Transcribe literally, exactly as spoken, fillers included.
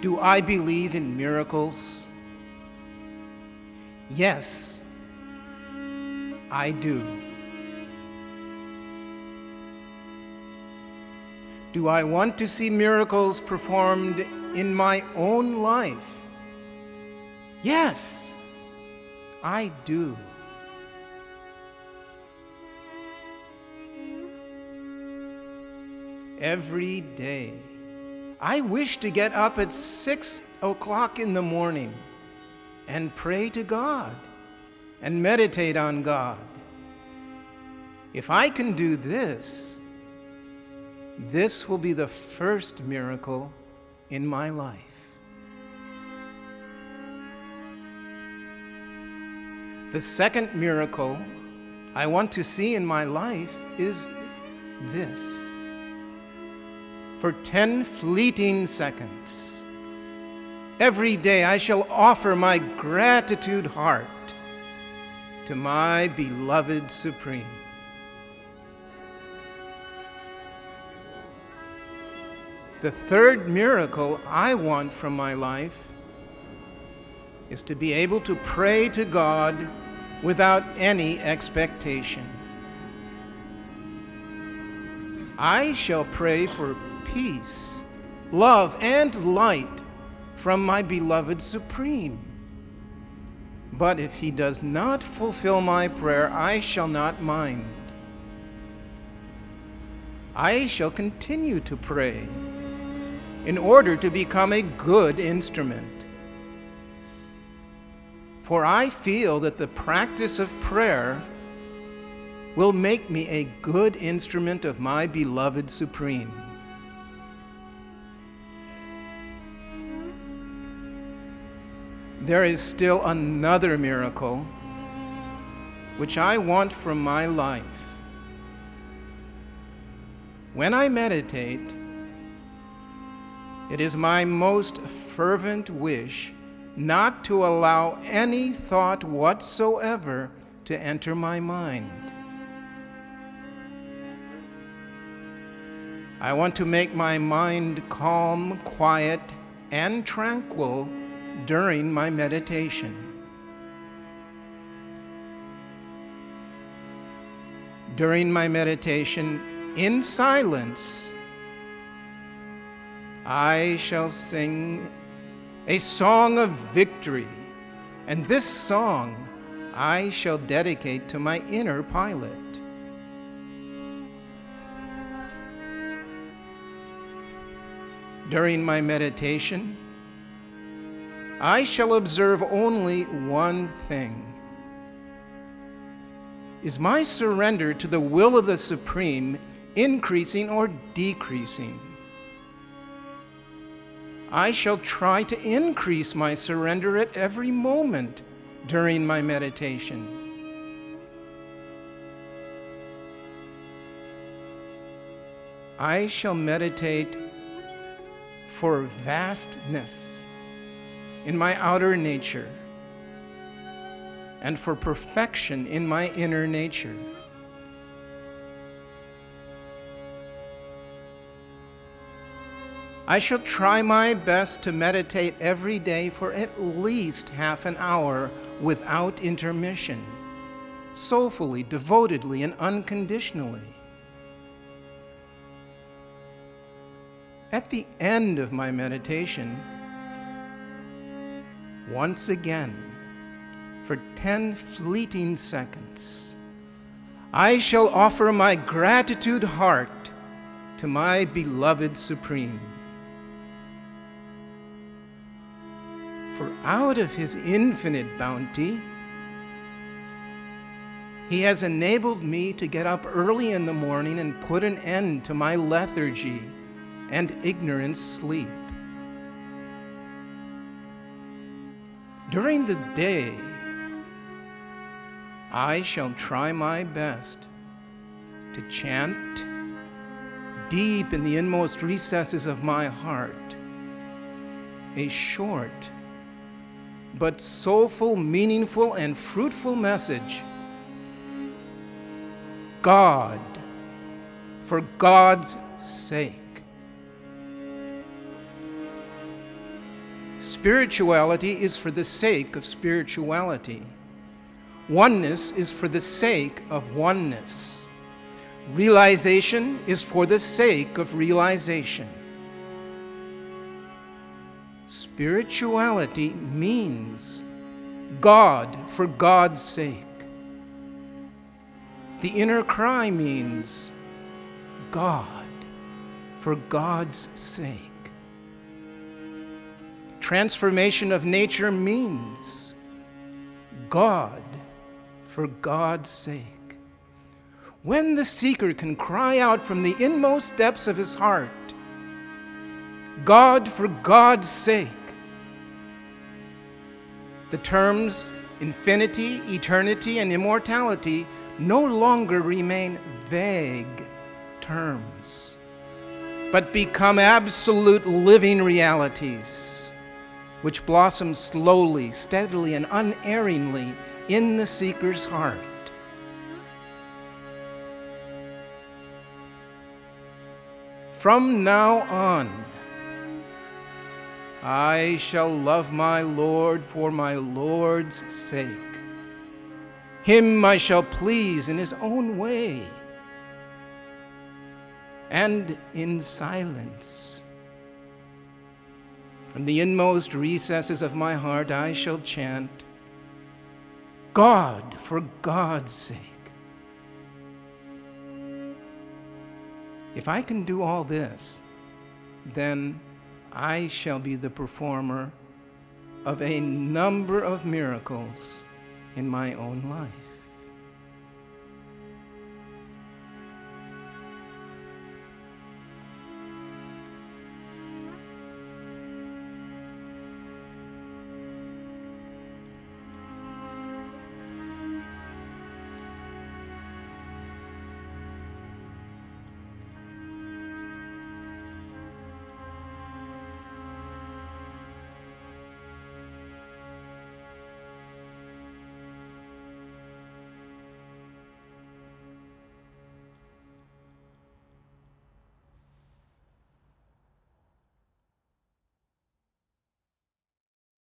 Do I believe in miracles? Yes, I do. Do I want to see miracles performed in my own life? Yes, I do. Every day, I wish to get up at six o'clock in the morning and pray to God and meditate on God. If I can do this, this will be the first miracle in my life. The second miracle I want to see in my life is this. For ten fleeting seconds, every day I shall offer my gratitude heart to my beloved Supreme. The third miracle I want from my life is to be able to pray to God without any expectation. I shall pray for peace, love, and light from my beloved Supreme. But if he does not fulfill my prayer, I shall not mind. I shall continue to pray in order to become a good instrument. For I feel that the practice of prayer will make me a good instrument of my beloved Supreme. There is still another miracle which I want from my life. When I meditate, it is my most fervent wish not to allow any thought whatsoever to enter my mind. I want to make my mind calm, quiet, and tranquil during my meditation. During my meditation, in silence, I shall sing a song of victory, and this song I shall dedicate to my inner pilot. During my meditation, I shall observe only one thing. Is my surrender to the will of the Supreme increasing or decreasing? I shall try to increase my surrender at every moment during my meditation. I shall meditate for vastness in my outer nature and for perfection in my inner nature. I shall try my best to meditate every day for at least half an hour without intermission, soulfully, devotedly, and unconditionally. At the end of my meditation, once again, for ten fleeting seconds, I shall offer my gratitude heart to my beloved Supreme. For out of his infinite bounty, he has enabled me to get up early in the morning and put an end to my lethargy and ignorant sleep. During the day, I shall try my best to chant deep in the inmost recesses of my heart a short but soulful, meaningful, and fruitful message. God, for God's sake. Spirituality is for the sake of spirituality. Oneness is for the sake of oneness. Realization is for the sake of realization. Spirituality means God for God's sake. The inner cry means God for God's sake. Transformation of nature means God for God's sake. When the seeker can cry out from the inmost depths of his heart, God for God's sake, the terms infinity, eternity, and immortality no longer remain vague terms, but become absolute living realities, which blossom slowly, steadily, and unerringly in the seeker's heart. From now on, I shall love my Lord for my Lord's sake. Him I shall please in his own way, and in silence. From the inmost recesses of my heart I shall chant, God for God's sake. If I can do all this, then I shall be the performer of a number of miracles in my own life.